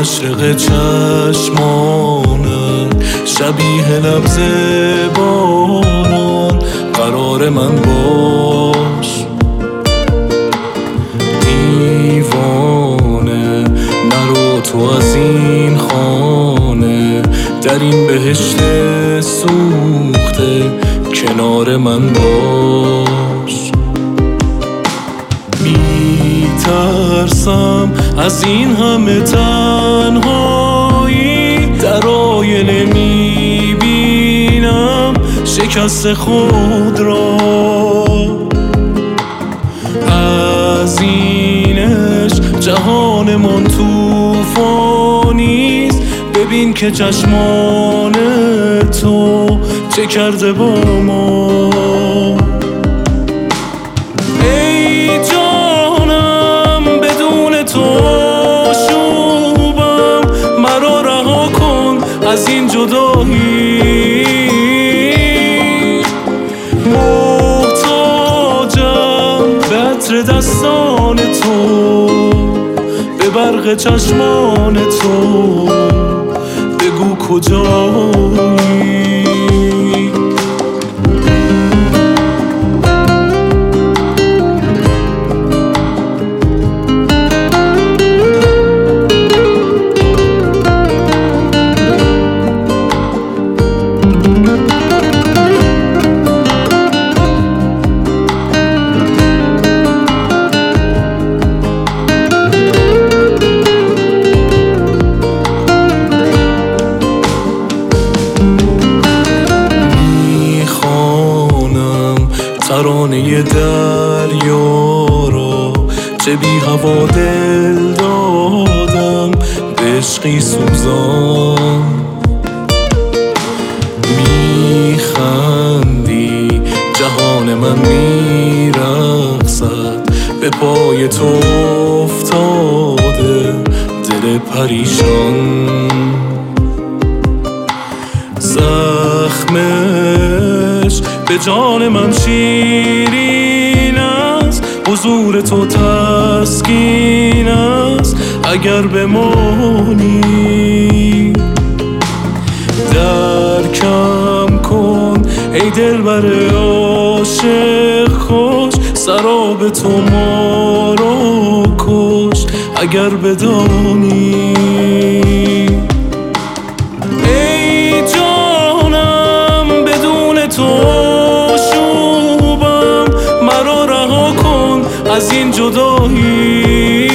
مشرق چشمانت شبیه لبز باران قرار من باش. دیوانه نرو تو از این خانه، در این بهشت سوخته کنار من باش. میترسم از این همه تنهایی، در آینه میبینم شکست خود را. از اینش جهان من توفانیست، ببین که چشمان تو چه کرده با ما. ای جانم بدون تو شوبم، مرا رها کن از این جدایی. محتاجم به عطر دستان تو، به برق چشمان تو، بگو کجایی. ترانه دریا را چه بی هوا دل دادم به عشقی سوزان. میخندی جهان من میرقصد، به پای تو افتاده دل پریشان. زخمش به جان من شیرین است، حضور تو تسکین است اگر بمانی. درکم کن ای دلبر عاشق خوش، سراب تو ما را کش اگر بدانی. ای جانم بدون تو شوبم، مرا رها کن از این جدایی.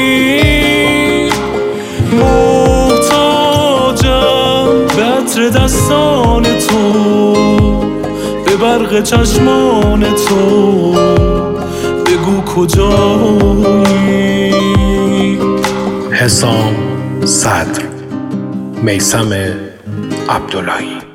محتاجم به عطر دستان تو، به برق چشمان تو، بگو کجایی. حسام صدر، میثم عبداللهی.